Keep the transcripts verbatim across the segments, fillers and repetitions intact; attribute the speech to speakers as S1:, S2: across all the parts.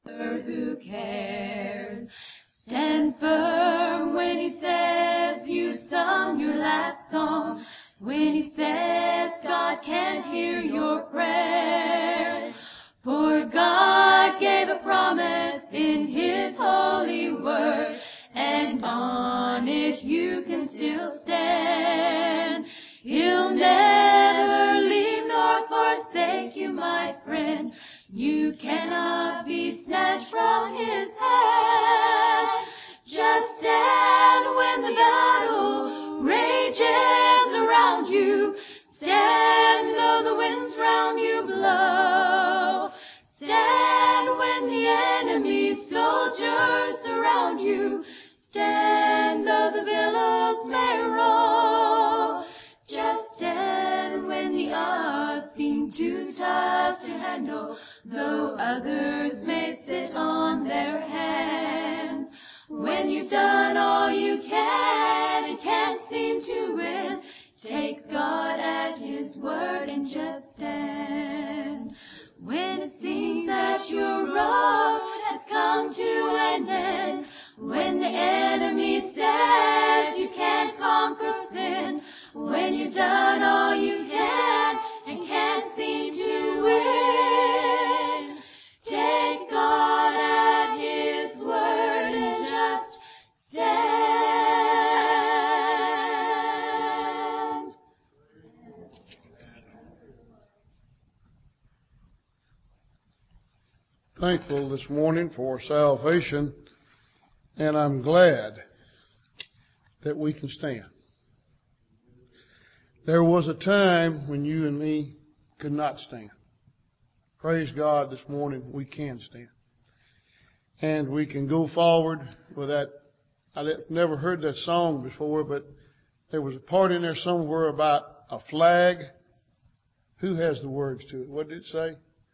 S1: who cares. Stand firm when he says you sung your last song, when he says God can't hear your prayers. For God gave a promise in his holy word, and on it you can still stand. He'll never leave nor forsake you, my friend. You cannot be snatched from his hand. Just stand when the battle rages around you. Stand though the winds round you blow. Stand when the enemy's soldiers surround you. Stand though the billows may roll. Just stand when the odds seem too tough to handle, though others may sit on their hands. When you've done all you can and can't seem to win, take God at his word and just stand. When it seems that your road has come to an end, when the enemy says you can't conquer sin, when you've done all you can and can't seem to win, take God at his word and just stand.
S2: Thankful this morning for salvation, and I'm glad that we can stand. There was a time when you and me could not stand. Praise God, this morning we can stand. And we can go forward with that. I've never heard that song before, but there was a part in there somewhere about a flag. Who has the words to it? What did it say?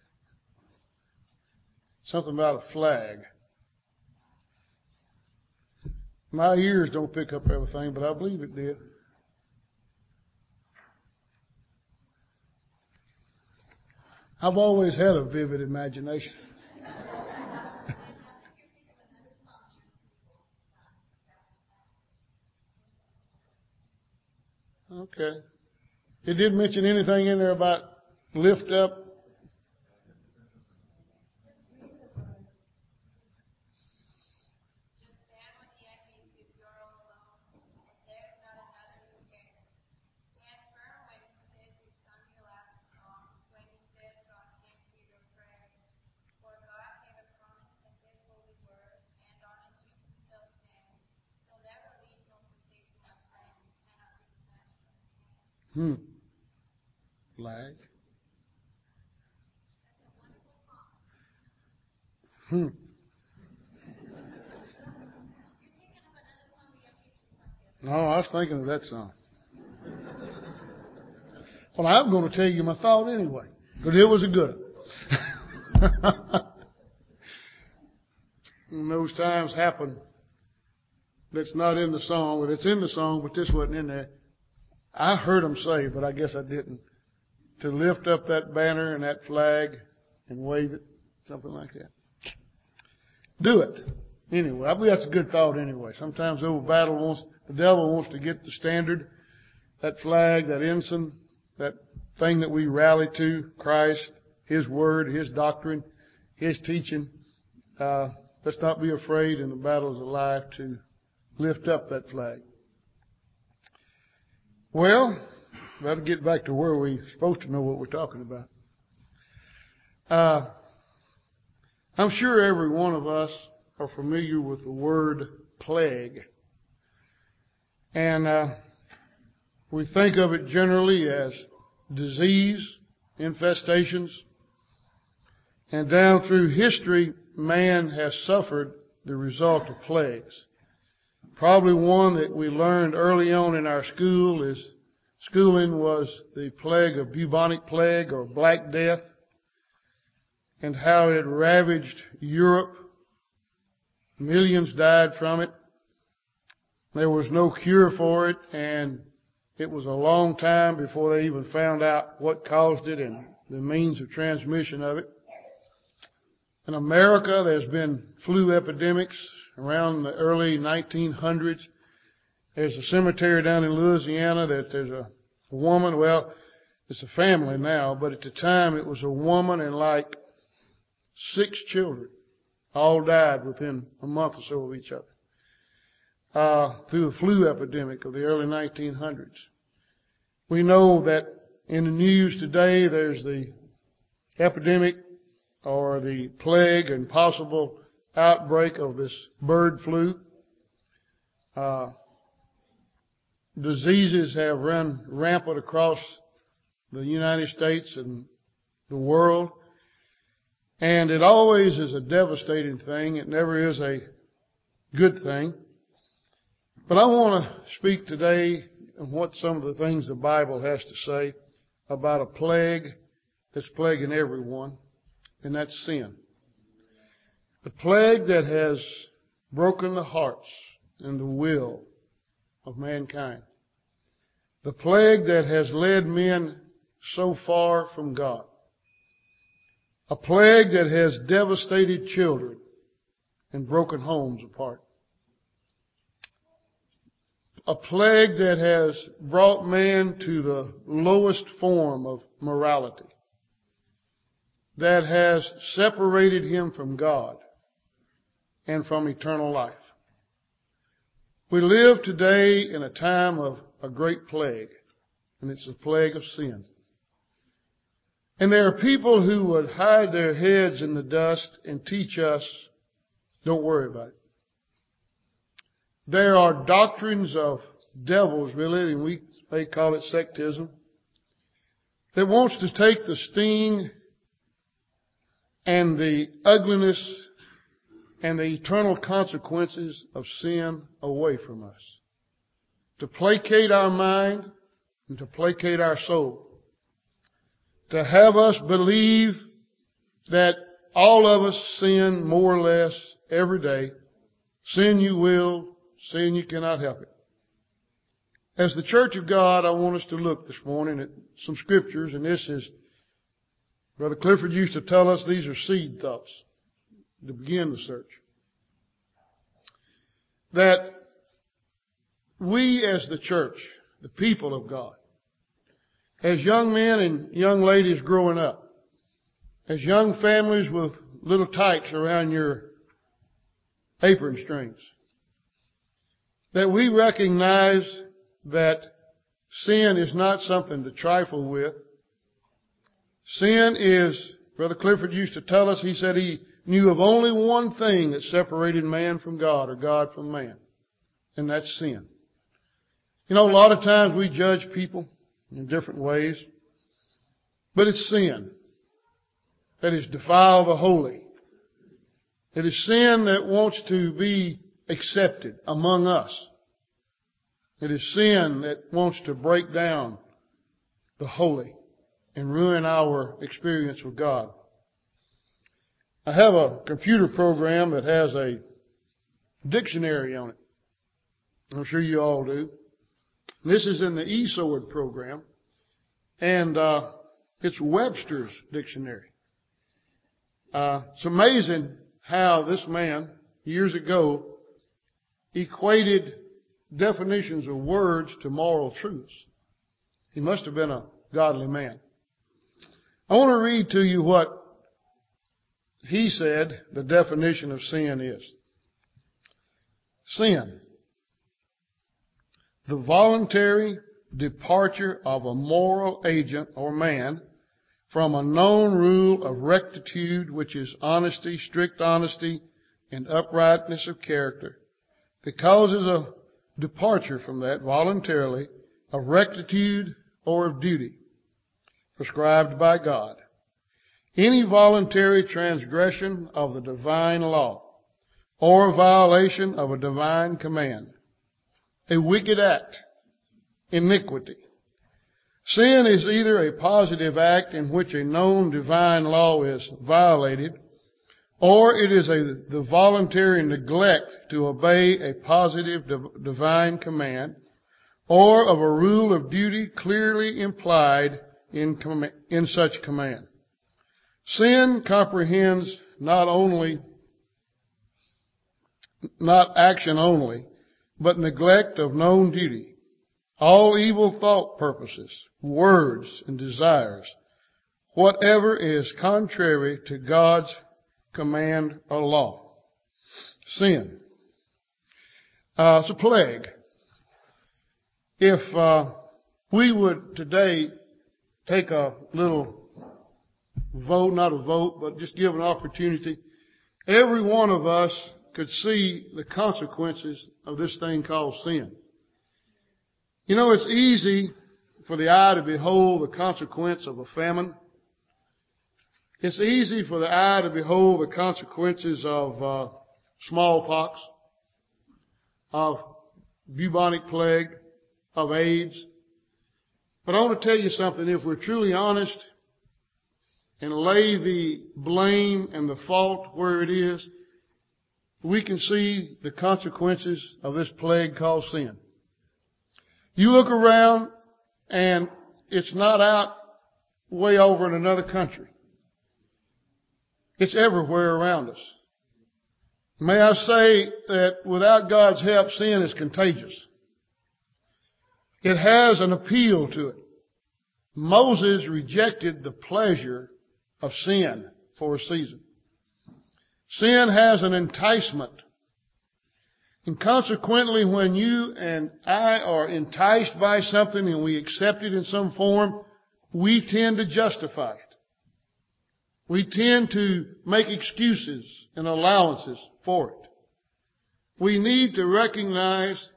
S2: Something about a flag. My ears don't pick up everything, but I believe it did. I've always had a vivid imagination. Okay. It didn't mention anything in there about lift up. Hmm. Flag. Hmm. No, I was thinking of that song. Well, I'm going to tell you my thought anyway, because it was a good one. And those times happen that's not in the song, but it's in the song, but this wasn't in there. I heard them say, but I guess I didn't, to lift up that banner and that flag and wave it, something like that. Do it. Anyway, I believe that's a good thought anyway. Sometimes the old battle wants, the devil wants to get the standard, that flag, that ensign, that thing that we rally to, Christ, his word, his doctrine, his teaching. Uh, let's not be afraid in the battles of life to lift up that flag. Well, better get back to where we're supposed to know what we're talking about. Uh, I'm sure every one of us are familiar with the word plague. And uh, we think of it generally as disease, infestations. And down through history, man has suffered the result of plagues. Probably one that we learned early on in our school is schooling was the plague of bubonic plague or Black Death, and how it ravaged Europe. Millions died from it. There was no cure for it, and it was a long time before they even found out what caused it and the means of transmission of it. In America, there's been flu epidemics around the early nineteen hundreds. There's a cemetery down in Louisiana that there's a woman, well, it's a family now, but at the time it was a woman and like six children all died within a month or so of each other uh, through the flu epidemic of the early nineteen hundreds. We know that in the news today there's the epidemic or the plague and possible outbreak of this bird flu. Uh, diseases have run rampant across the United States and the world. And it always is a devastating thing. It never is a good thing. But I want to speak today on what some of the things the Bible has to say about a plague that's plaguing everyone, and that's sin. The plague that has broken the hearts and the will of mankind. The plague that has led men so far from God. A plague that has devastated children and broken homes apart. A plague that has brought man to the lowest form of morality. That has separated him from God and from eternal life. We live today in a time of a great plague, and it's the plague of sin. And there are people who would hide their heads in the dust and teach us, don't worry about it. There are doctrines of devils, really, and we may call it sectism, that wants to take the sting and the ugliness and the eternal consequences of sin away from us. To placate our mind and to placate our soul. To have us believe that all of us sin more or less every day. Sin you will, sin you cannot help it. As the Church of God, I want us to look this morning at some scriptures, and this is, Brother Clifford used to tell us these are seed thoughts to begin the search. That we as the church, the people of God, as young men and young ladies growing up, as young families with little tykes around your apron strings, that we recognize that sin is not something to trifle with. Sin is, Brother Clifford used to tell us, he said he knew of only one thing that separated man from God or God from man, and that's sin. You know, a lot of times we judge people in different ways, but it's sin that is defile the holy. It is sin that wants to be accepted among us. It is sin that wants to break down the holy and ruin our experience with God. I have a computer program that has a dictionary on it. I'm sure you all do. This is in the eSword program, and uh, it's Webster's dictionary. Uh, it's amazing how this man, years ago, equated definitions of words to moral truths. He must have been a godly man. I want to read to you what he said the definition of sin is. Sin. The voluntary departure of a moral agent or man from a known rule of rectitude, which is honesty, strict honesty, and uprightness of character, that causes a departure from that voluntarily of rectitude or of duty prescribed by God. Any voluntary transgression of the divine law or violation of a divine command. A wicked act, iniquity. Sin is either a positive act in which a known divine law is violated, or it is a, the voluntary neglect to obey a positive div- divine command, or of a rule of duty clearly implied in, com- in such command. Sin comprehends not only, not action only, but neglect of known duty, all evil thought purposes, words, and desires, whatever is contrary to God's command or law. Sin. Uh, it's a plague. If uh, we would today take a little vote, not a vote, but just give an opportunity, every one of us could see the consequences of this thing called sin. You know, it's easy for the eye to behold the consequence of a famine. It's easy for the eye to behold the consequences of uh, smallpox, of bubonic plague, of AIDS. But I want to tell you something. If we're truly honest and lay the blame and the fault where it is, we can see the consequences of this plague called sin. You look around and it's not out way over in another country. It's everywhere around us. May I say that without God's help, sin is contagious. It has an appeal to it. Moses rejected the pleasure of sin for a season. Sin has an enticement. And consequently, when you and I are enticed by something and we accept it in some form, we tend to justify it. We tend to make excuses and allowances for it. We need to recognize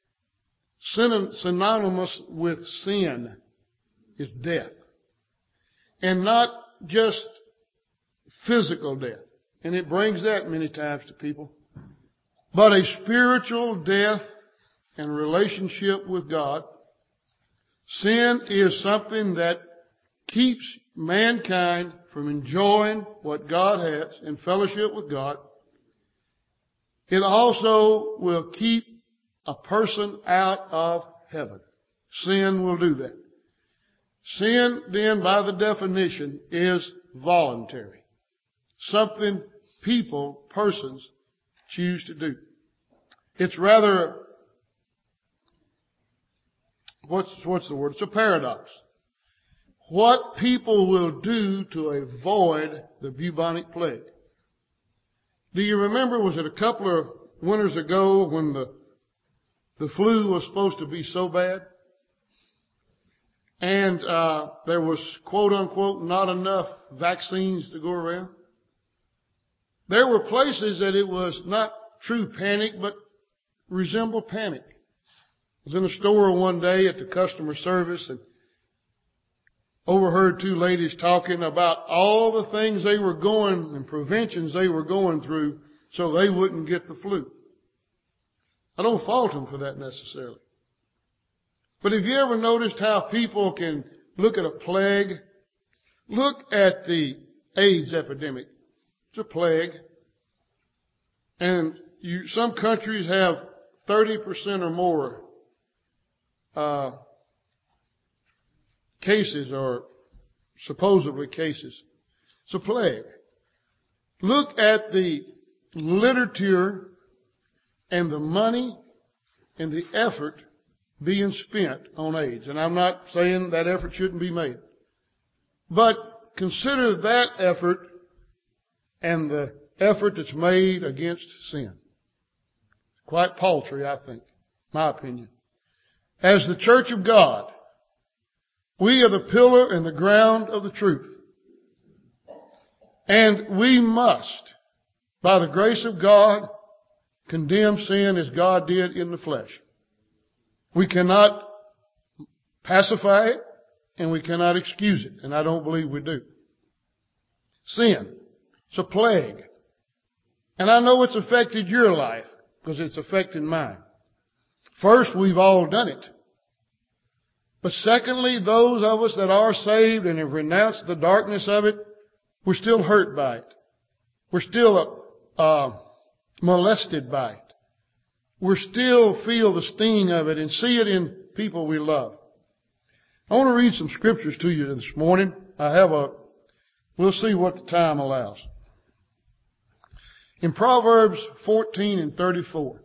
S2: synonymous with sin is death. And not just physical death. And it brings that many times to people. But a spiritual death and relationship with God. Sin is something that keeps mankind from enjoying what God has in fellowship with God. It also will keep a person out of heaven. Sin will do that. Sin, then, by the definition, is voluntary. Something people, persons, choose to do. It's rather, what's, what's the word? It's a paradox. What people will do to avoid the bubonic plague. Do you remember, was it a couple of winters ago when the, the flu was supposed to be so bad? And uh, there was, quote unquote, not enough vaccines to go around. There were places that it was not true panic, but resembled panic. I was in a store one day at the customer service and overheard two ladies talking about all the things they were going and preventions they were going through so they wouldn't get the flu. I don't fault them for that necessarily. But have you ever noticed how people can look at a plague? Look at the AIDS epidemic. It's a plague. And you, some countries have thirty percent or more uh, cases or supposedly cases. It's a plague. Look at the literature and the money and the effort being spent on AIDS. And I'm not saying that effort shouldn't be made. But consider that effort and the effort that's made against sin. Quite paltry, I think, my opinion. As the church of God, we are the pillar and the ground of the truth. And we must, by the grace of God, condemn sin as God did in the flesh. We cannot pacify it, and we cannot excuse it, and I don't believe we do. Sin. It's a plague. And I know it's affected your life, because it's affected mine. First, we've all done it. But secondly, those of us that are saved and have renounced the darkness of it, we're still hurt by it. We're still uh, molested by it. We still feel the sting of it and see it in people we love. I want to read some scriptures to you this morning. I have a, we'll see what the time allows. In Proverbs fourteen and thirty-four,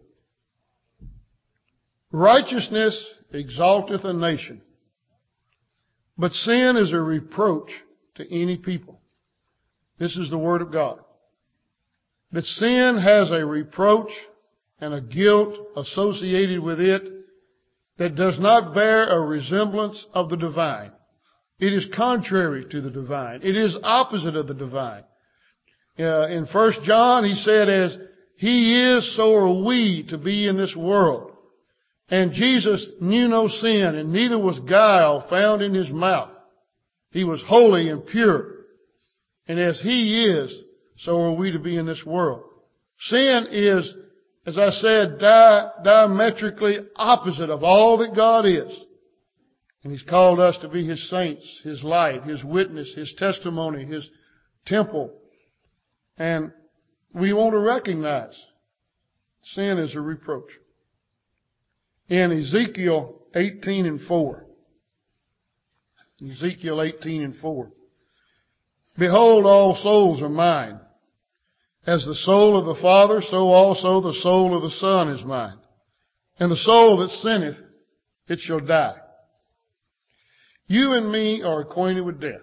S2: righteousness exalteth a nation, but sin is a reproach to any people. This is the word of God. That sin has a reproach and a guilt associated with it that does not bear a resemblance of the divine. It is contrary to the divine. It is opposite of the divine. Uh, in First John, he said, as he is, so are we to be in this world. And Jesus knew no sin, and neither was guile found in his mouth. He was holy and pure. And as he is, so are we to be in this world. Sin is, as I said, di- diametrically opposite of all that God is. And he's called us to be his saints, his light, his witness, his testimony, his temple. And we want to recognize sin is a reproach. In Ezekiel eighteen and four, Ezekiel eighteen and four, behold, all souls are mine. As the soul of the Father, so also the soul of the Son is mine. And the soul that sinneth, it shall die. You and me are acquainted with death.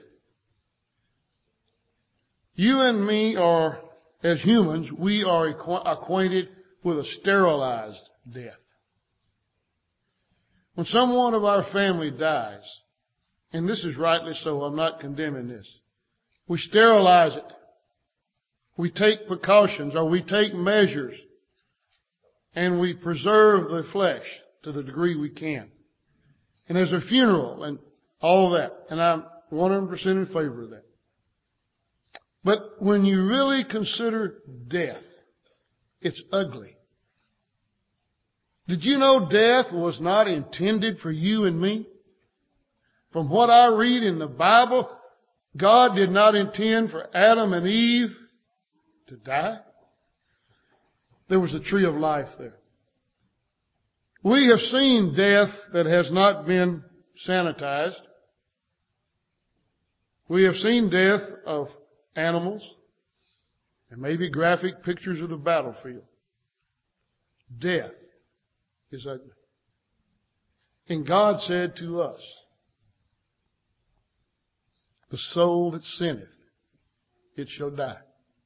S2: You and me are, as humans, we are acquainted with a sterilized death. When someone of our family dies, and this is rightly so, I'm not condemning this, we sterilize it. We take precautions, or we take measures, and we preserve the flesh to the degree we can. And there's a funeral and all that, and I'm one hundred percent in favor of that. But when you really consider death, it's ugly. Did you know death was not intended for you and me? From what I read in the Bible, God did not intend for Adam and Eve to die. There was a tree of life there. We have seen death that has not been sanitized. We have seen death of animals and maybe graphic pictures of the battlefield. Death is ugly. And God said to us, the soul that sinneth, it shall die.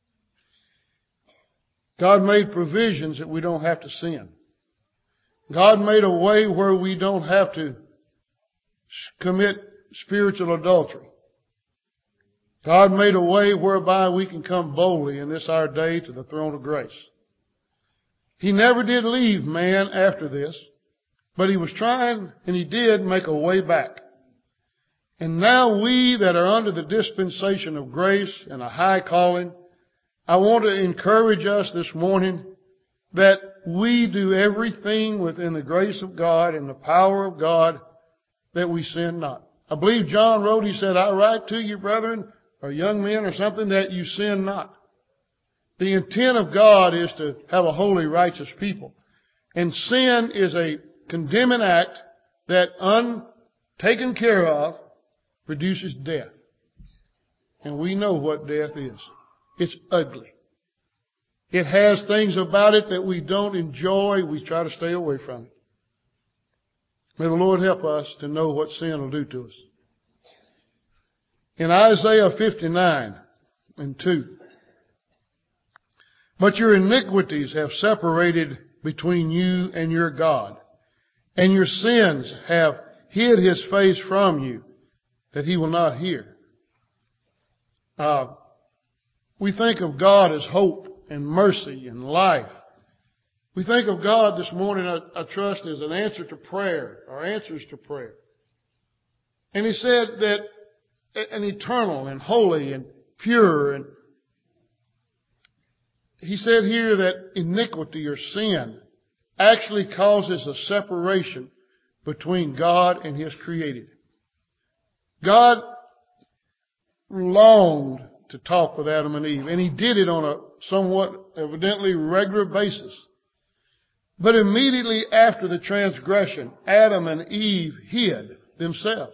S2: God made provisions that we don't have to sin. God made a way where we don't have to commit spiritual adultery. God made a way whereby we can come boldly in this our day to the throne of grace. He never did leave man after this, but he was trying, and he did make a way back. And now we that are under the dispensation of grace and a high calling, I want to encourage us this morning that we do everything within the grace of God and the power of God that we sin not. I believe John wrote, he said, I write to you, brethren, or young men or something, that you sin not. The intent of God is to have a holy, righteous people. And sin is a condemning act that, untaken care of, produces death. And we know what death is. It's ugly. It has things about it that we don't enjoy. We try to stay away from it. May the Lord help us to know what sin will do to us. In Isaiah fifty-nine and two, but your iniquities have separated between you and your God, and your sins have hid his face from you, that he will not hear. Uh, we think of God as hope and mercy and life. We think of God this morning, I, I trust, as an answer to prayer, or answers to prayer. And he said that an eternal and holy and pure, and he said here that iniquity or sin actually causes a separation between God and his created. God longed to talk with Adam and Eve, and he did it on a somewhat evidently regular basis. But immediately after the transgression, Adam and Eve hid themselves.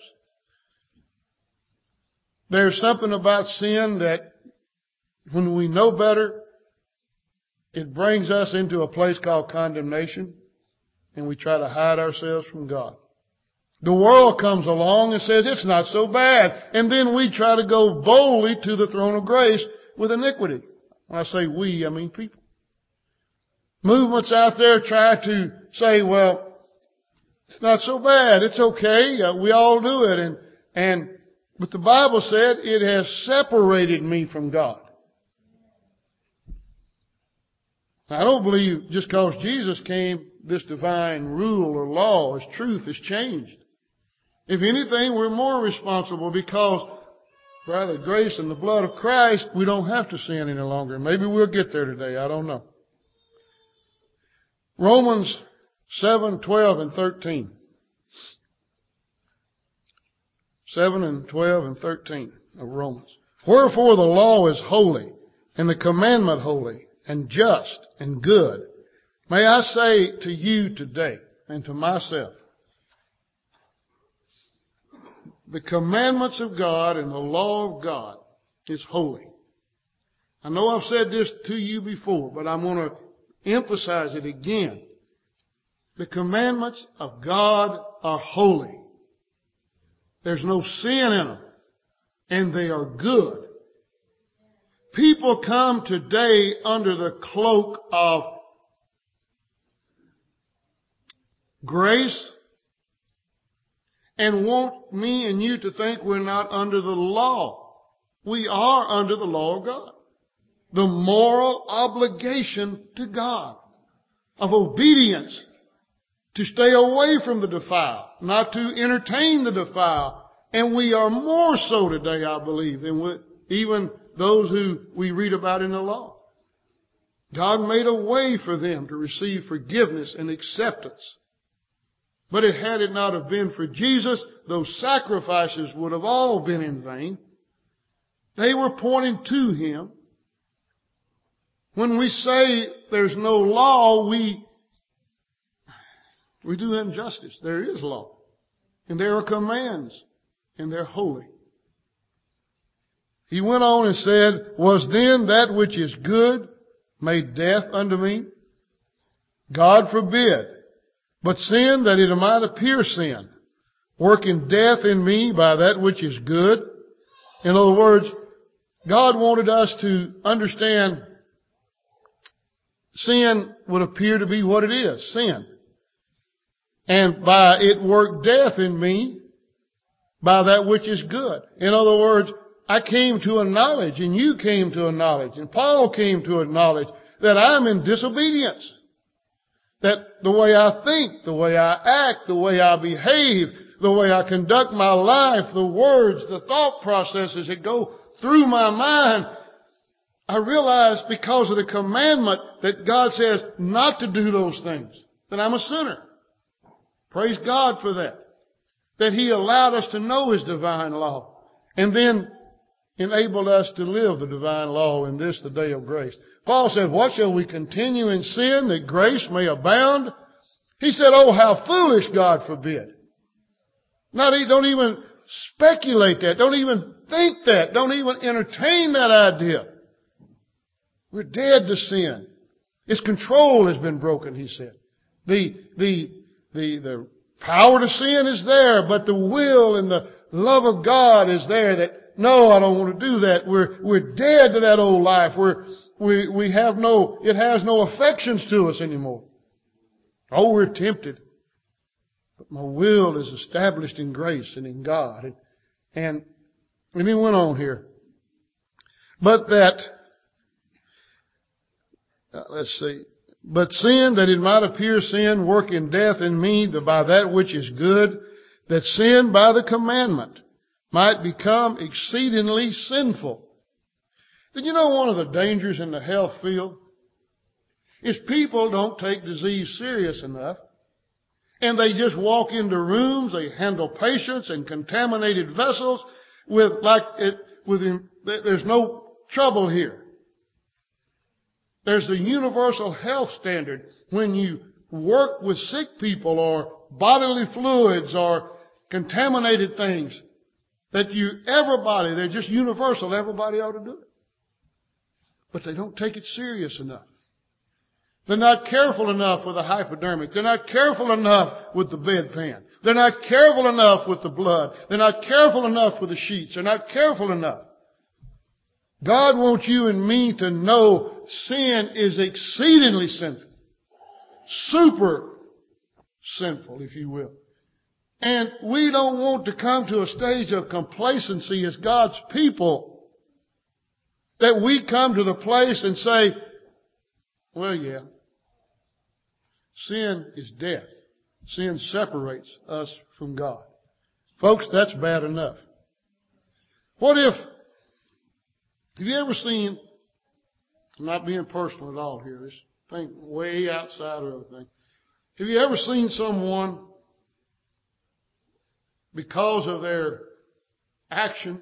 S2: There's something about sin that when we know better, it brings us into a place called condemnation, and we try to hide ourselves from God. The world comes along and says it's not so bad, and then we try to go boldly to the throne of grace with iniquity. When I say we, I mean people. Movements out there try to say, well, it's not so bad, it's okay, uh, we all do it, and and but the Bible said it has separated me from God. I don't believe just because Jesus came, this divine rule or law, His truth has changed. If anything, we're more responsible because by the grace and the blood of Christ, we don't have to sin any longer. Maybe we'll get there today. I don't know. Romans seven, twelve, and thirteen. seven and twelve and thirteen of Romans. Wherefore the law is holy, and the commandment holy, and just, and good. May I say to you today, and to myself, the commandments of God and the law of God is holy. I know I've said this to you before, but I'm going to emphasize it again. The commandments of God are holy. There's no sin in them. And they are good. People come today under the cloak of grace and want me and you to think we're not under the law. We are under the law of God. The moral obligation to God of obedience, to stay away from the defile, not to entertain the defile. And we are more so today, I believe, than with even those who we read about in the law. God made a way for them to receive forgiveness and acceptance. But it had it not have been for Jesus, those sacrifices would have all been in vain. They were pointing to Him. When we say there's no law, we, we do injustice. There is law. And there are commands. And they're holy. He went on and said, was then that which is good made death unto me? God forbid. But sin, that it might appear sin, working death in me by that which is good. In other words, God wanted us to understand sin would appear to be what it is, sin. And by it work death in me by that which is good. In other words, I came to a knowledge, and you came to a knowledge, and Paul came to a knowledge that I'm in disobedience. That the way I think, the way I act, the way I behave, the way I conduct my life, the words, the thought processes that go through my mind, I realize because of the commandment that God says not to do those things, that I'm a sinner. Praise God for that. That He allowed us to know His divine law, and then enabled us to live the divine law in this, the day of grace. Paul said, what shall we continue in sin that grace may abound? He said, oh, how foolish, God forbid. Not, don't even speculate that. Don't even think that. Don't even entertain that idea. We're dead to sin. Its control has been broken, he said. The, the, the, the power to sin is there, but the will and the love of God is there that, no, I don't want to do that. We're, we're dead to that old life. We're, we, we have no, it has no affections to us anymore. Oh, we're tempted. But my will is established in grace and in God. And, and, and he went on here. But that, uh, let's see. But sin, that it might appear sin, working death in me by that which is good, that sin by the commandment might become exceedingly sinful. Did you know one of the dangers in the health field is people don't take disease serious enough, and they just walk into rooms, they handle patients and contaminated vessels with like it, with there's no trouble here. There's the universal health standard when you work with sick people or bodily fluids or contaminated things. That you, everybody, they're just universal, everybody ought to do it. But they don't take it serious enough. They're not careful enough with the hypodermic. They're not careful enough with the bedpan. They're not careful enough with the blood. They're not careful enough with the sheets. They're not careful enough. God wants you and me to know sin is exceedingly sinful. Super sinful, if you will. And we don't want to come to a stage of complacency as God's people that we come to the place and say, well, yeah, sin is death. Sin separates us from God. Folks, that's bad enough. What if, have you ever seen, I'm not being personal at all here, this thing way outside of everything. Have you ever seen someone, because of their action,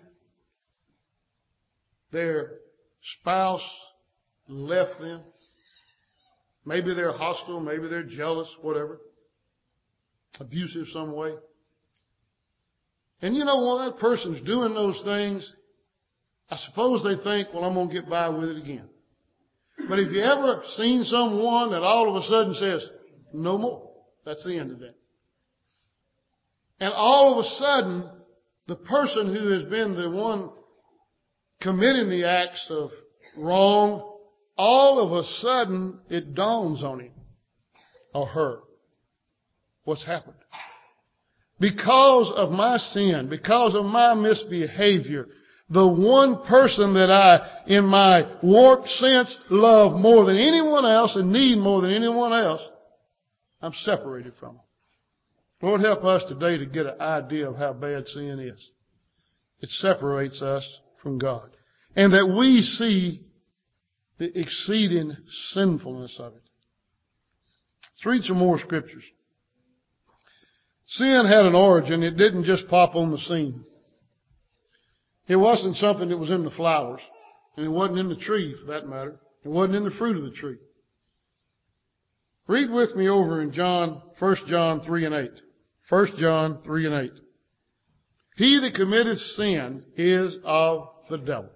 S2: their spouse left them? Maybe they're hostile, maybe they're jealous, whatever. Abusive some way. And you know what? That person's doing those things. I suppose they think, well, I'm going to get by with it again. But have you ever seen someone that all of a sudden says, no more? That's the end of that. And all of a sudden, the person who has been the one committing the acts of wrong, all of a sudden it dawns on him or her what's happened. Because of my sin, because of my misbehavior, the one person that I, in my warped sense, love more than anyone else and need more than anyone else, I'm separated from them. Lord, help us today to get an idea of how bad sin is. It separates us from God. And that we see the exceeding sinfulness of it. Let's read some more scriptures. Sin had an origin. It didn't just pop on the scene. It wasn't something that was in the flowers. And it wasn't in the tree, for that matter. It wasn't in the fruit of the tree. Read with me over in John, First John three and eight. First John three and eight. He that committeth sin is of the devil.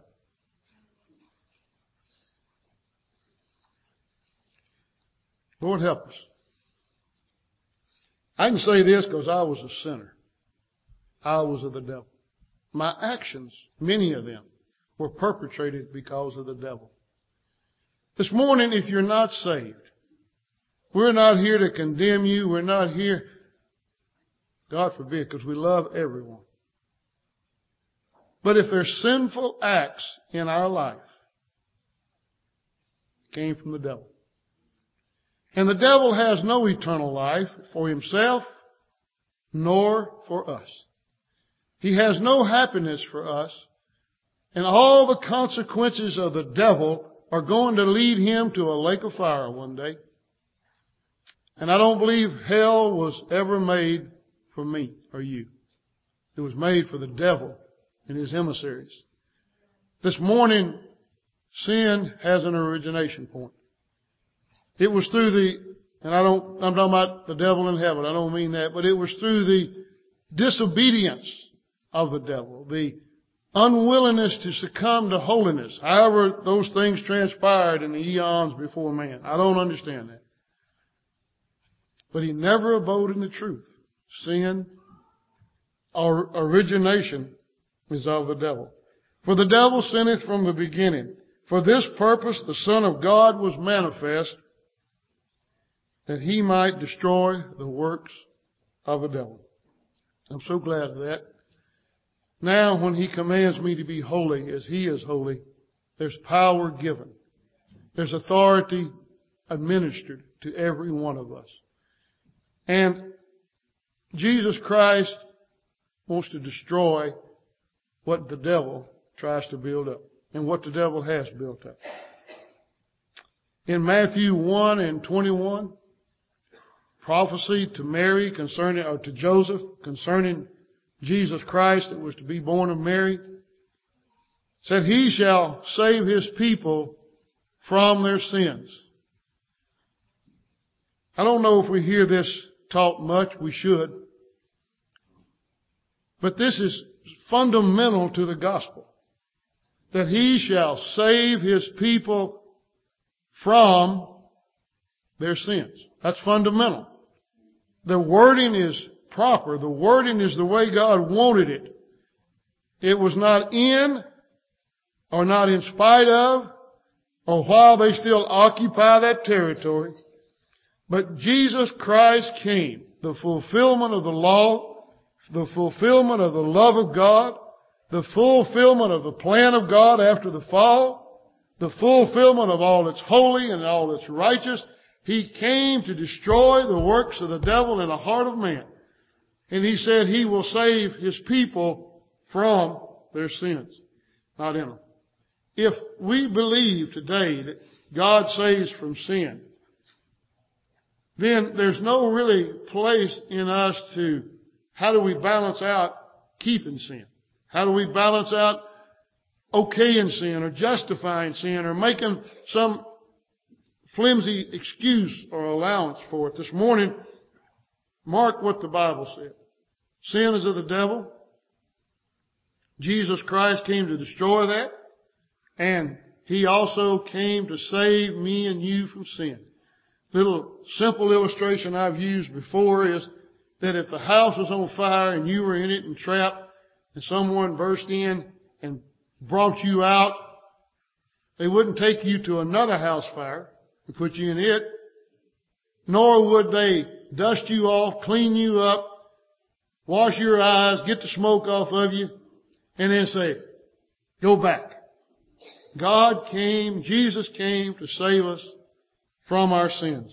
S2: Lord help us. I can say this because I was a sinner. I was of the devil. My actions, many of them, were perpetrated because of the devil. This morning, if you're not saved, we're not here to condemn you. We're not here, God forbid, because we love everyone. But if there's sinful acts in our life, it came from the devil. And the devil has no eternal life for himself, nor for us. He has no happiness for us. And all the consequences of the devil are going to lead him to a lake of fire one day. And I don't believe hell was ever made for me or you. It was made for the devil and his emissaries. This morning, sin has an origination point. It was through the, and I don't, I'm talking about the devil in heaven. I don't mean that, but it was through the disobedience of the devil, the unwillingness to succumb to holiness. However, those things transpired in the eons before man. I don't understand that. But he never abode in the truth. Sin, or origination, is of the devil. For the devil sinneth from the beginning. For this purpose the Son of God was manifest, that he might destroy the works of the devil. I'm so glad of that. Now when he commands me to be holy as he is holy, there's power given. There's authority administered to every one of us. And Jesus Christ wants to destroy what the devil tries to build up and what the devil has built up. In Matthew one and twenty-one, prophecy to Mary concerning, or to Joseph concerning Jesus Christ that was to be born of Mary, said, he shall save his people from their sins. I don't know if we hear this taught much. We should. But this is fundamental to the gospel. That he shall save his people from their sins. That's fundamental. The wording is proper. The wording is the way God wanted it. It was not in or not in spite of or while they still occupy that territory. But Jesus Christ came, the fulfillment of the law, the fulfillment of the love of God, the fulfillment of the plan of God after the fall, the fulfillment of all that's holy and all that's righteous. He came to destroy the works of the devil in the heart of man. And He said He will save His people from their sins, not in them. If we believe today that God saves from sin, then there's no really place in us to, how do we balance out keeping sin? How do we balance out okaying sin or justifying sin or making some flimsy excuse or allowance for it? This morning, mark what the Bible said. Sin is of the devil. Jesus Christ came to destroy that. And He also came to save me and you from sin. Little simple illustration I've used before is that if the house was on fire and you were in it and trapped and someone burst in and brought you out, they wouldn't take you to another house fire and put you in it, nor would they dust you off, clean you up, wash your eyes, get the smoke off of you, and then say, go back. God came, Jesus came to save us from our sins.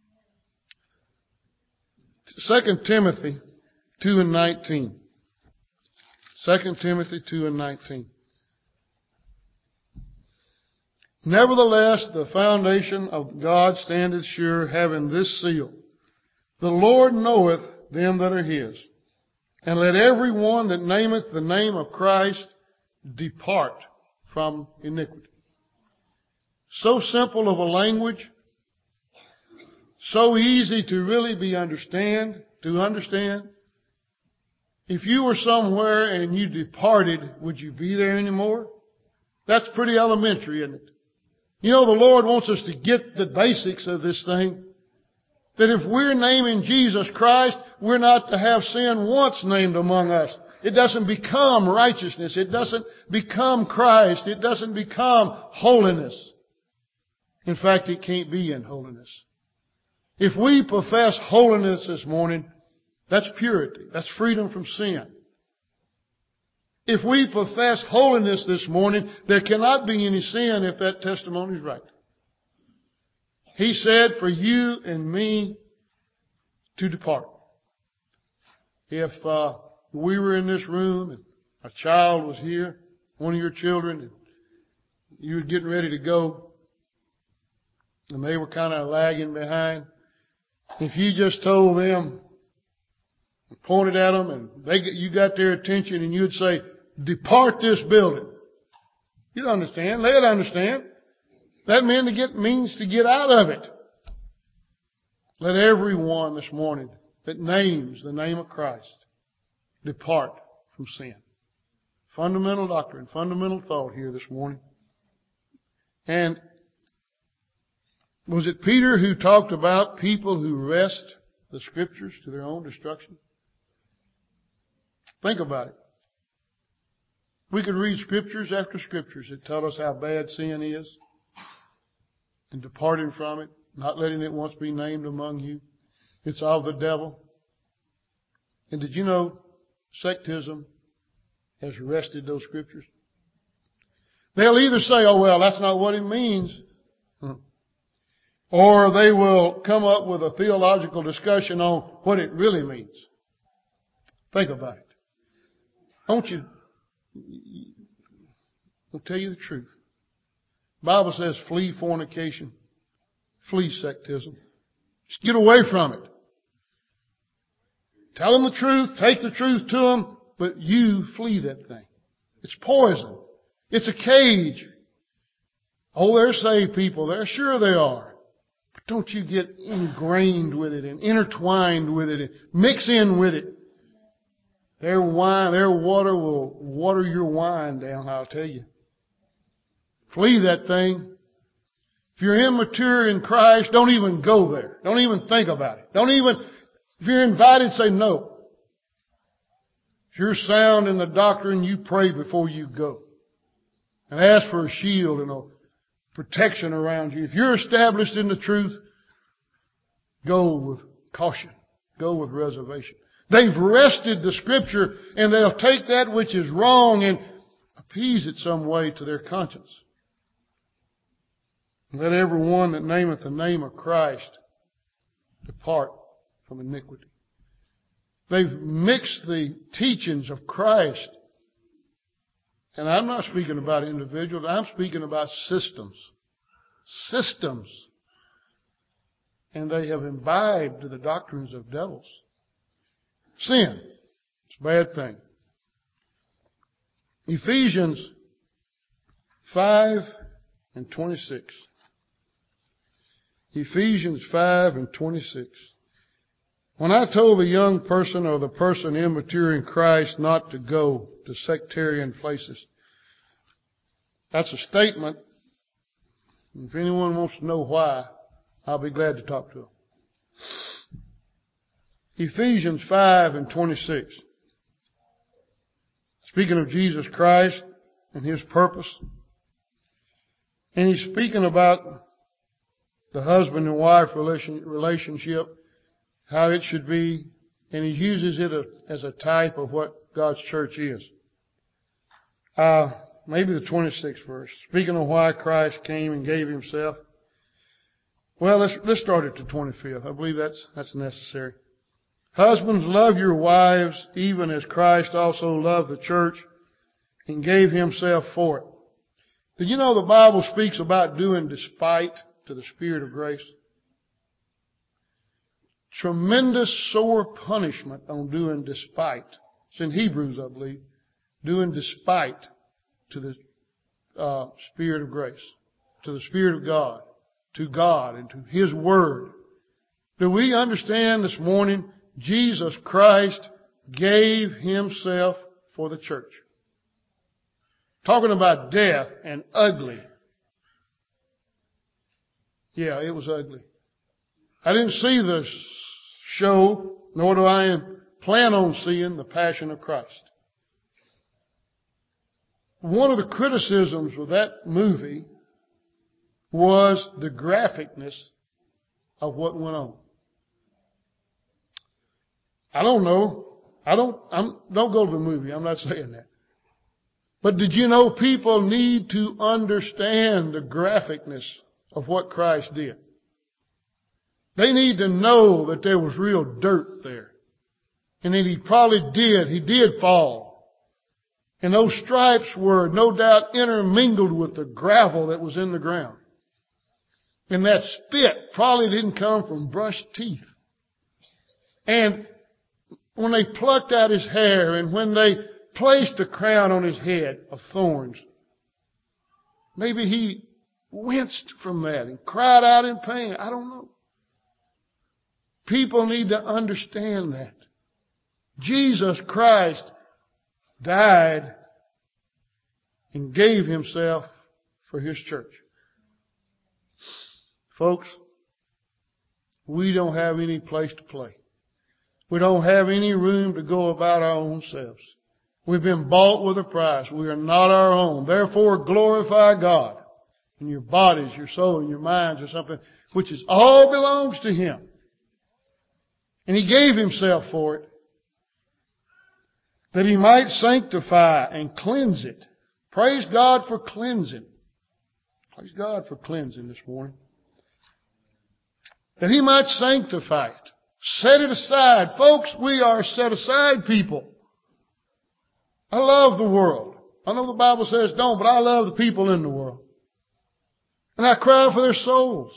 S2: Second Timothy two and nineteen. Second Timothy two and nineteen. Nevertheless, the foundation of God standeth sure, having this seal. The Lord knoweth them that are His. And let every one that nameth the name of Christ depart from iniquity. So simple of a language, so easy to really be understand, to understand. If you were somewhere and you departed, would you be there anymore? That's pretty elementary, isn't it? You know, the Lord wants us to get the basics of this thing. That if we're naming Jesus Christ, we're not to have sin once named among us. It doesn't become righteousness. It doesn't become Christ. It doesn't become holiness. In fact, it can't be in holiness. If we profess holiness this morning, that's purity. That's freedom from sin. If we profess holiness this morning, there cannot be any sin if that testimony is right. He said for you and me to depart. If uh, we were in this room and a child was here, one of your children, and you were getting ready to go, and they were kind of lagging behind, if you just told them, pointed at them, and they you got their attention, and you'd say, depart this building. You'd understand. They'd understand. That meant to get, means to get out of it. Let everyone this morning that names the name of Christ depart from sin. Fundamental doctrine, fundamental thought here this morning. And was it Peter who talked about people who wrest the Scriptures to their own destruction? Think about it. We could read Scriptures after Scriptures that tell us how bad sin is and departing from it, not letting it once be named among you. It's of the devil. And did you know sectism has wrested those Scriptures? They'll either say, oh, well, that's not what it means. Hmm. Or they will come up with a theological discussion on what it really means. Think about it. Don't you, I'll tell you the truth. The Bible says flee fornication, flee sectism. Just get away from it. Tell them the truth, take the truth to them, but you flee that thing. It's poison. It's a cage. Oh, they're saved people. They're sure they are. But don't you get ingrained with it and intertwined with it and mix in with it. Their wine, their water will water your wine down, I'll tell you. Flee that thing. If you're immature in Christ, don't even go there. Don't even think about it. Don't even, if you're invited, say no. If you're sound in the doctrine, you pray before you go. And ask for a shield and a protection around you. If you're established in the truth, go with caution. Go with reservation. They've wrested the Scripture and they'll take that which is wrong and appease it some way to their conscience. Let every one that nameth the name of Christ depart from iniquity. They've mixed the teachings of Christ. And I'm not speaking about individuals. I'm speaking about systems. Systems. And they have imbibed the doctrines of devils. Sin. It's a bad thing. Ephesians five and twenty-six. Ephesians five and twenty-six. When I told the young person or the person immature in Christ not to go to sectarian places, that's a statement. If anyone wants to know why, I'll be glad to talk to them. Ephesians five and twenty-six. Speaking of Jesus Christ and His purpose. And he's speaking about the husband and wife relationship, how it should be, and he uses it as a type of what God's church is. Uh, maybe the twenty-sixth verse. Speaking of why Christ came and gave Himself. Well, let's, let's start at the twenty-fifth. I believe that's, that's necessary. Husbands, love your wives, even as Christ also loved the church and gave Himself for it. Did you know the Bible speaks about doing despite to the Spirit of grace? Tremendous sore punishment on doing despite. It's in Hebrews, I believe. Doing despite to the uh, Spirit of grace, to the Spirit of God, to God and to His Word. Do we understand this morning Jesus Christ gave Himself for the church? Talking about death and ugly. Yeah, it was ugly. I didn't see the show, nor do I plan on seeing The Passion of Christ. One of the criticisms of that movie was the graphicness of what went on. I don't know. I don't, I'm, don't go to the movie. I'm not saying that. But did you know people need to understand the graphicness of what Christ did? They need to know that there was real dirt there. And that He probably did. He did fall. And those stripes were no doubt intermingled with the gravel that was in the ground. And that spit probably didn't come from brushed teeth. And when they plucked out His hair and when they placed a crown on His head of thorns, maybe He winced from that and cried out in pain. I don't know. People need to understand that. Jesus Christ died and gave Himself for His church. Folks, we don't have any place to play. We don't have any room to go about our own selves. We've been bought with a price. We are not our own. Therefore, glorify God in your bodies, your soul, and your minds, or something which is all belongs to Him. And He gave Himself for it, that He might sanctify and cleanse it. Praise God for cleansing. Praise God for cleansing this morning. That He might sanctify it. Set it aside. Folks, we are set aside people. I love the world. I know the Bible says don't, but I love the people in the world. And I cry for their souls.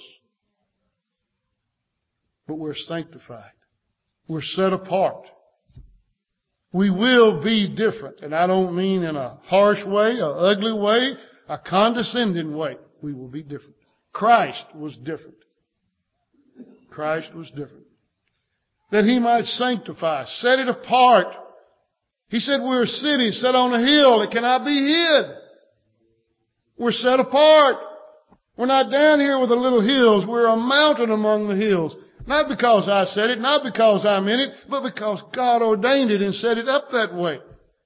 S2: But we're sanctified. We're set apart. We will be different. And I don't mean in a harsh way, an ugly way, a condescending way. We will be different. Christ was different. Christ was different. That He might sanctify, set it apart. He said we're a city set on a hill that cannot be hid. We're set apart. We're not down here with the little hills. We're a mountain among the hills. Not because I said it, not because I'm in it, but because God ordained it and set it up that way.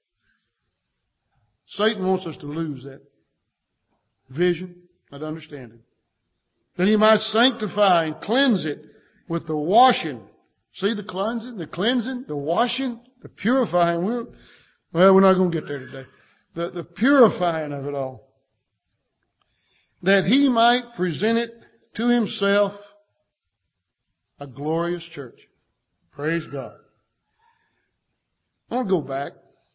S2: Satan wants us to lose that vision, that understanding. That he might sanctify and cleanse it with the washing. See the cleansing, the cleansing, the washing, the purifying. We're, well, we're not going to get there today. The, the purifying of it all. That he might present it to himself a glorious church. Praise God. I want to go back.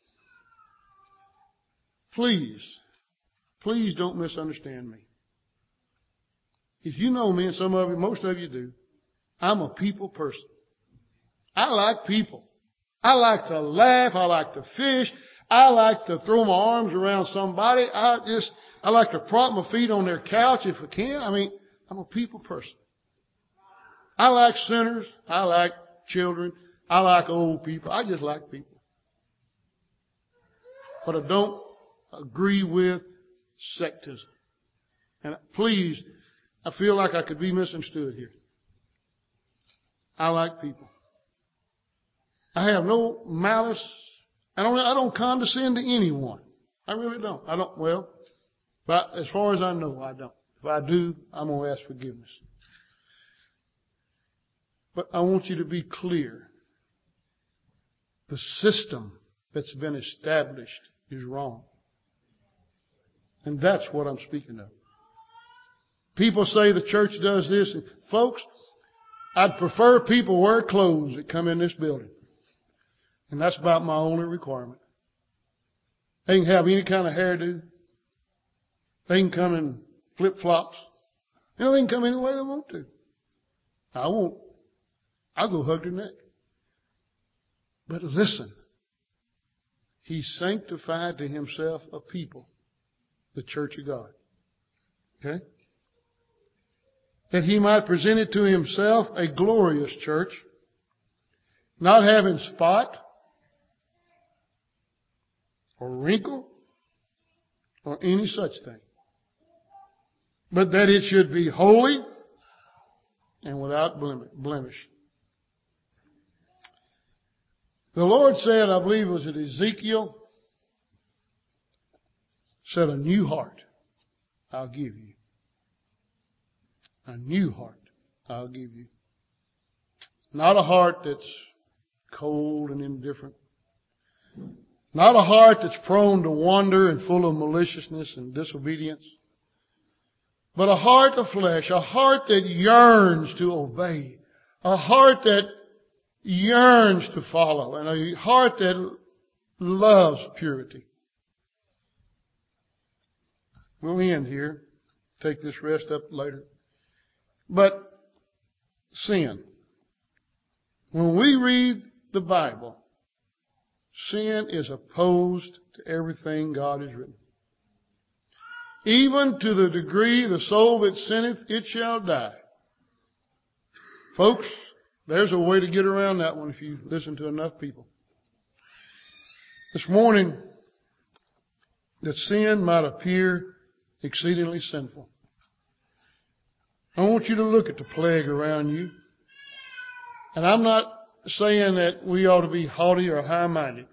S2: Please, please don't misunderstand me. If you know me, and some of you, most of you do, I'm a people person. I like people. I like to laugh. I like to fish. I like to throw my arms around somebody. I just, I like to prop my feet on their couch if I can. I mean, I'm a people person. I like sinners. I like children. I like old people. I just like people. But I don't agree with sectism. And please, I feel like I could be misunderstood here. I like people. I have no malice. I don't, I don't condescend to anyone. I really don't. I don't, well, but as far as I know, I don't. If I do, I'm going to ask forgiveness. But I want you to be clear. The system that's been established is wrong. And that's what I'm speaking of. People say the church does this. And folks, I'd prefer people wear clothes that come in this building. And that's about my only requirement. They can have any kind of hairdo. They can come in flip-flops. You know, they can come any way they want to. I won't. I'll go hug their neck. But listen. He sanctified to himself a people. The church of God. Okay? That he might present it to himself a glorious church, not having spot or wrinkle or any such thing, but that it should be holy and without blemish. The Lord said, I believe it was at Ezekiel, said, a new heart I'll give you. A new heart I'll give you. Not a heart that's cold and indifferent. Not a heart that's prone to wander and full of maliciousness and disobedience. But a heart of flesh, a heart that yearns to obey. A heart that yearns to follow. And a heart that loves purity. We'll end here. Take this rest up later. But sin. When we read the Bible, sin is opposed to everything God has written. Even to the degree the soul that sinneth, it shall die. Folks, there's a way to get around that one if you listen to enough people. This morning, that sin might appear exceedingly sinful. I want you to look at the plague around you. And I'm not saying that we ought to be haughty or high-minded.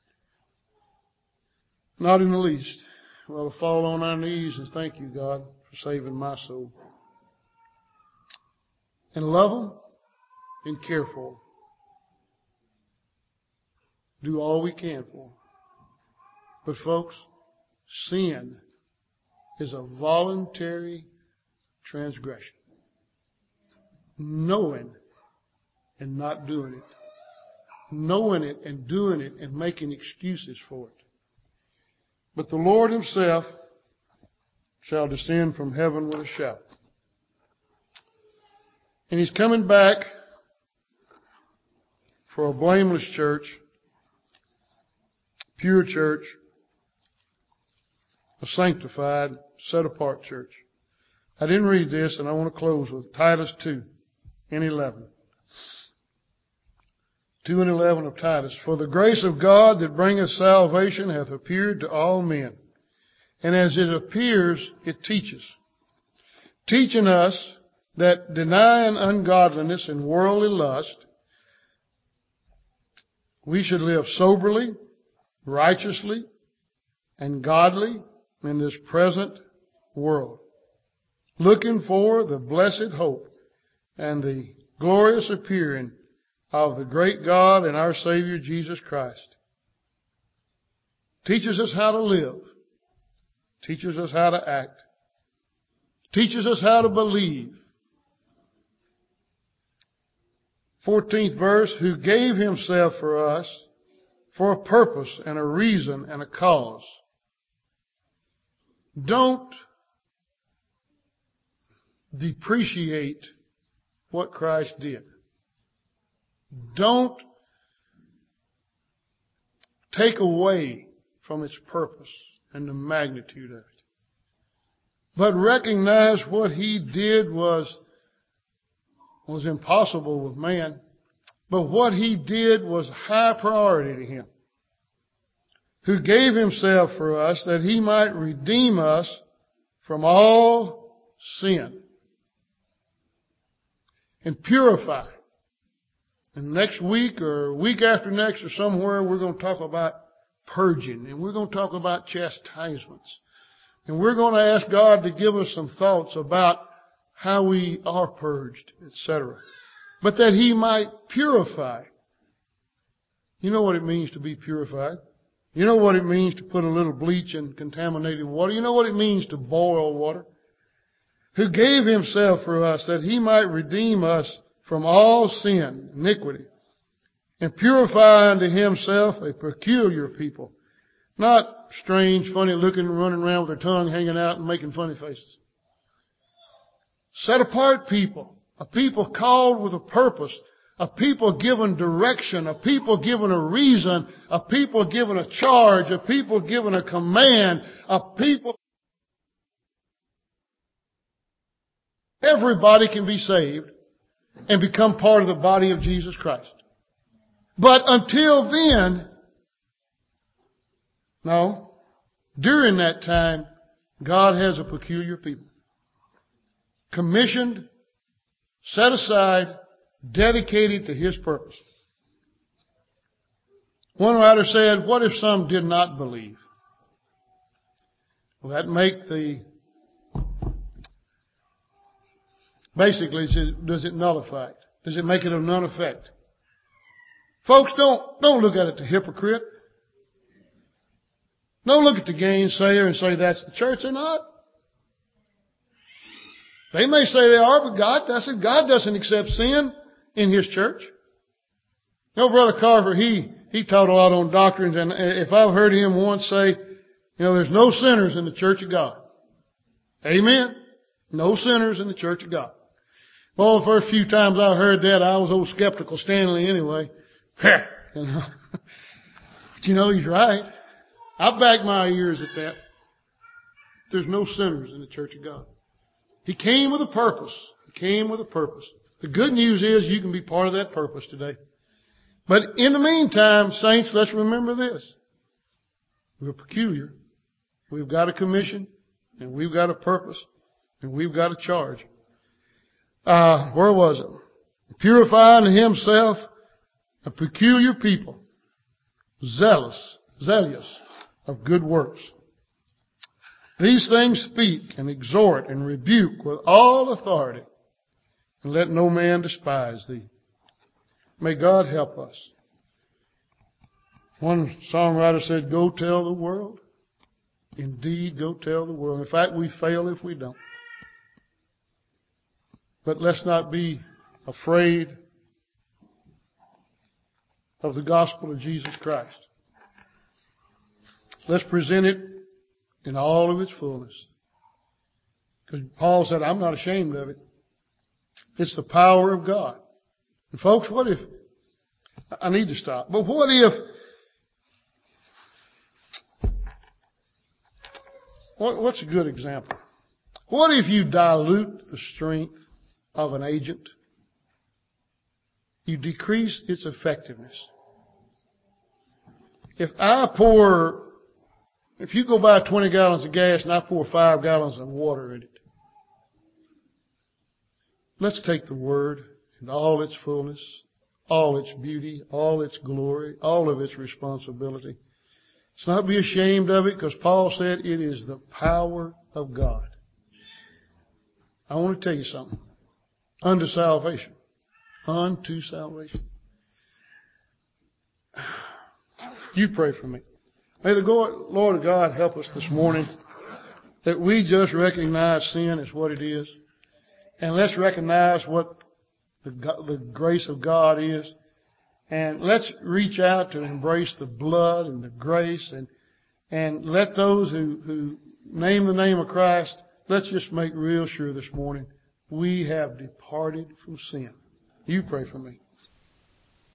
S2: Not in the least. We ought to fall on our knees and thank you, God, for saving my soul. And love them and care for them. Do all we can for them. But folks, sin is a voluntary transgression. Knowing and not doing it. Knowing it and doing it and making excuses for it. But the Lord himself shall descend from heaven with a shout. And he's coming back for a blameless church, pure church, a sanctified, set apart church. I didn't read this, and I want to close with Titus two and eleven. two and eleven of Titus. For the grace of God that bringeth salvation hath appeared to all men. And as it appears, it teaches. teaching us that denying ungodliness and worldly lust, we should live soberly, righteously, and godly in this present world, looking for the blessed hope and the glorious appearing of the great God and our Savior Jesus Christ. Teaches us how to live, teaches us how to act, teaches us how to believe. fourteenth verse, who gave himself for us for a purpose and a reason and a cause. Don't depreciate what Christ did. Don't take away from its purpose and the magnitude of it. But recognize what he did was was impossible with man, but what he did was high priority to him, who gave himself for us that he might redeem us from all sin and purify. And next week or week after next or somewhere, we're going to talk about purging, and we're going to talk about chastisements, and we're going to ask God to give us some thoughts about how we are purged, et cetera. But that he might purify. You know what it means to be purified. You know what it means to put a little bleach in contaminated water. You know what it means to boil water. Who gave himself for us that he might redeem us from all sin, iniquity, and purify unto himself a peculiar people. Not strange, funny looking, running around with their tongue hanging out and making funny faces. Set apart people, a people called with a purpose, a people given direction, a people given a reason, a people given a charge, a people given a command, a people. Everybody can be saved and become part of the body of Jesus Christ. But until then, no, during that time, God has a peculiar people. Commissioned, set aside, dedicated to his purpose. One writer said, what if some did not believe? Will that make the, basically, does it nullify it? Does it make it of none effect? Folks, don't, don't look at it the hypocrite. Don't look at the gainsayer and say that's the church. They're not. They may say they are, but God doesn't. God doesn't accept sin in his church. You know, Brother Carver, he, he taught a lot on doctrines, and if I've heard him once say, you know, there's no sinners in the church of God. Amen? No sinners in the church of God. Well, the first few times I heard that, I was old skeptical Stanley anyway. You know. But you know, he's right. I back my ears at that. There's no sinners in the church of God. He came with a purpose. He came with a purpose. The good news is you can be part of that purpose today. But in the meantime, saints, let's remember this. We're peculiar. We've got a commission, and we've got a purpose, and we've got a charge. Uh, where was it? Purifying to himself a peculiar people, zealous, zealous of good works. These things speak and exhort and rebuke with all authority, and let no man despise thee. May God help us. One songwriter said, go tell the world. Indeed, go tell the world. In fact, we fail if we don't. But let's not be afraid of the gospel of Jesus Christ. Let's present it in all of its fullness. Because Paul said, I'm not ashamed of it. It's the power of God. And folks, what if, I need to stop, but what if, what, what's a good example? What if you dilute the strength of an agent? You decrease its effectiveness. If I pour, if you go buy twenty gallons of gas and I pour five gallons of water in it, let's take the Word in all its fullness, all its beauty, all its glory, all of its responsibility. Let's not be ashamed of it, because Paul said it is the power of God. I want to tell you something. Unto salvation. Unto salvation. You pray for me. May the Lord God help us this morning that we just recognize sin as what it is. And let's recognize what the, the grace of God is. And let's reach out to embrace the blood and the grace. And, and let those who, who name the name of Christ, let's just make real sure this morning we have departed from sin. You pray for me.